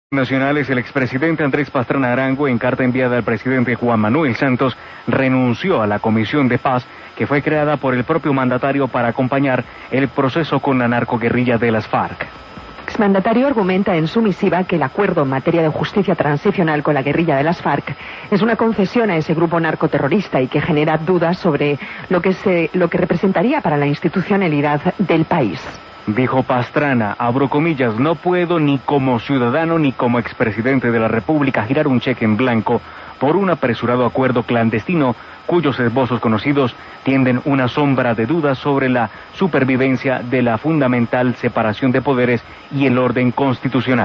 Nacionales, el expresidente Andrés Pastrana Arango, en carta enviada al presidente Juan Manuel Santos, renunció a la Comisión de Paz que fue creada por el propio mandatario para acompañar el proceso con la narcoguerrilla de las FARC. El exmandatario argumenta en su misiva que el acuerdo en materia de justicia transicional con la guerrilla de las FARC es una concesión a ese grupo narcoterrorista y que genera dudas sobre lo que representaría para la institucionalidad del país. Dijo Pastrana, abro comillas, no puedo ni como ciudadano ni como expresidente de la República girar un cheque en blanco por un apresurado acuerdo clandestino cuyos esbozos conocidos tienden una sombra de dudas sobre la supervivencia de la fundamental separación de poderes y el orden constitucional.